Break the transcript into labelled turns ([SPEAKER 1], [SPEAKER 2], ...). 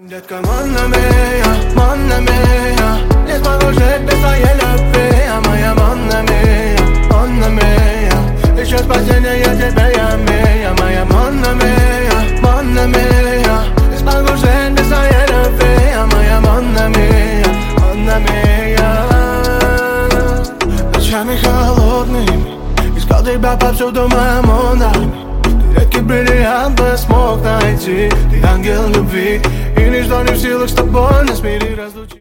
[SPEAKER 1] Детка, манна мия, не смогу жить без твоей любви, а моя манна мия, еще спасение тебе я мия, моя манна мия, не смогу жить без твоей любви, а моя манна мия. Ночами холодными искал тебя повсюду, моя манна. Редкий бриллиант бы смог найти, ты ангел любви, и ничто не в силах с тобой нас в мире разлучить.